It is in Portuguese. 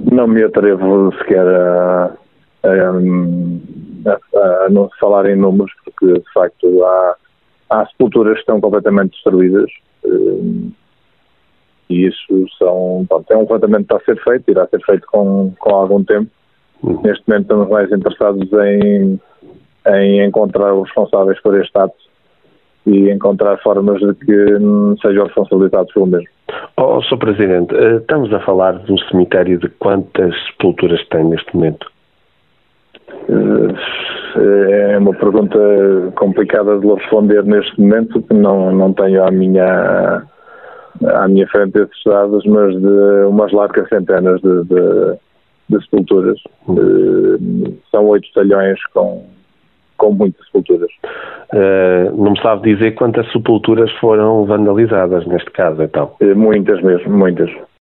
Não me atrevo sequer a não falar em números, porque de facto há sepulturas que estão completamente destruídas, e isso é um levantamento que está a ser feito, irá ser feito com algum tempo. Neste momento estamos mais interessados em encontrar os responsáveis por este ato e encontrar formas de que sejam responsabilizados pelo mesmo. Sr. Presidente, estamos a falar de um cemitério de quantas sepulturas tem neste momento? É uma pergunta complicada de responder neste momento, que não tenho à minha frente esses dados, mas de umas largas centenas de sepulturas. São 8 talhões com muitas sepulturas. Não me sabe dizer quantas sepulturas foram vandalizadas neste caso, então? Muitas mesmo, muitas.